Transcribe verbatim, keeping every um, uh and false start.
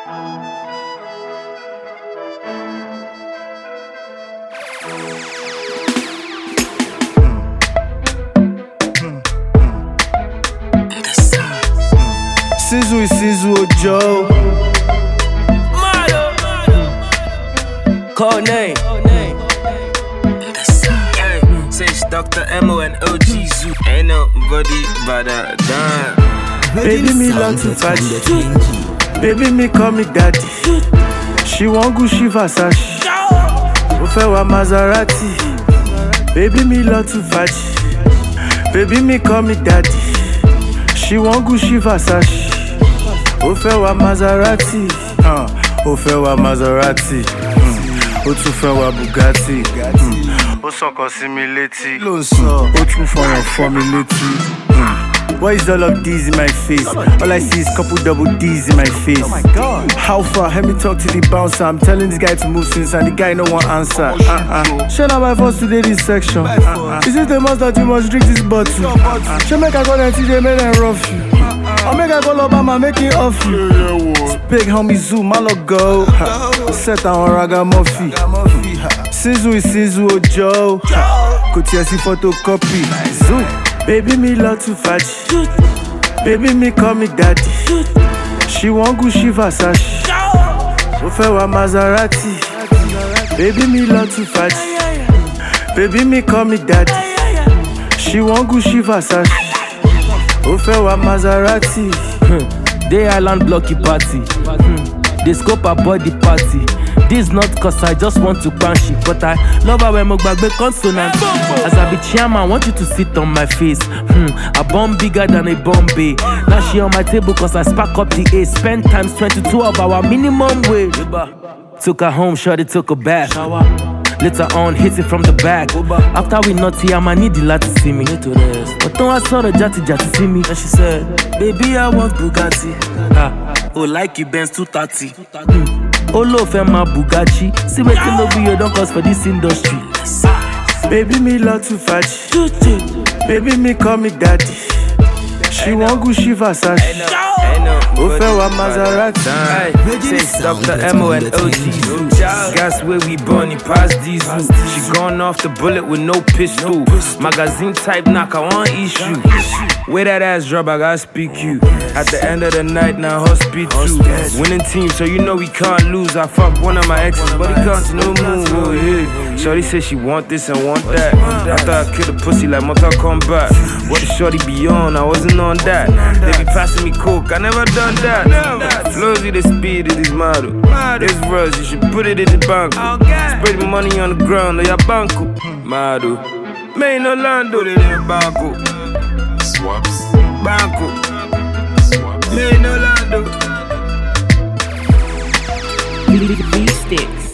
Sizzle is Sizzle Joe. Code name. Hey, say it's Doctor Emo and O G Zoo. Ain't nobody but a dime. Baby me love to fight. Baby me call me daddy. She want Gucci Versace. Ofewa Maserati. Baby me love to fight. Baby me call me daddy. She want Gucci Versace. Ofewa Maserati. Uh, Ofewa Maserati. Ó tún fẹ́ wa Bugatti. Ó sọ̀kan sí mi létí. Ó tún fọyàn fọ́ mi létí. Why is all of these in my face? All I see is couple double D's in my face. Oh my God. How far? Let me talk to the bouncer. I'm telling this guy to move since and the guy no one answer. Uh-uh. Share now my first today this section. Uh-uh. Is it the must that you must drink this bottle? Uh-uh. Share make I go and T J make them rough you. I'll make I go Obama make it off you. Big homie Zoom, I look go. Set on Ragamuffin. Sizzle is Sizzle Joe. Kotiasi photocopy. Zoom. Baby me love to fight. Baby me call me daddy. She want Gucci Versace. Ofewa Maserati. Baby me love to fight. Baby me call me daddy. She want Gucci Versace. Ofewa Maserati. Day Island blocky party. They scope a body party. This not cause I just want to punch it, but I love her when Mogbagbe consonant. As I be chairman, I want you to sit on my face. Hmm, a bomb bigger than a Bombay. Now she on my table cause I spark up the ace. Spend times twenty-two of our minimum wage. Took her home, shorty took a bath. Later on, hit it from the back. After we naughty, I'ma need the lad to see me. But then I saw the jatty jatty see me. And she said, baby, I want Bugatti. Ah, oh, like you Benz two thirty. Mm. Oh, love my Bugatti. See what you know you don't cost for this industry. Baby, me love to fight. Baby, me call me daddy. She want Gucci Versace. Ofewa Maserati. Say Doctor Emo and O G Zoo. Gas where we burn it past diesel. She gone off the bullet with no pistol. Magazine type knock, I want issue. Where that ass drop, I gotta speak you. At the end of the night, now hospital. Winning team, so you know we can't lose. I fuck one of my exes, but he can't no move. Oh, yeah. Shorty said she want this and want that. After I kill the pussy like Mortal Kombat. What the shorty be on? I wasn't on that. They be passing me coke, I never done that. Flowsy the speed of this model. This rush, you should put it in the bank. Spread the money on the ground, or your banco. Model. Main Orlando, they in banco. Swaps. Banco. Swaps. Main Orlando. V-Sticks.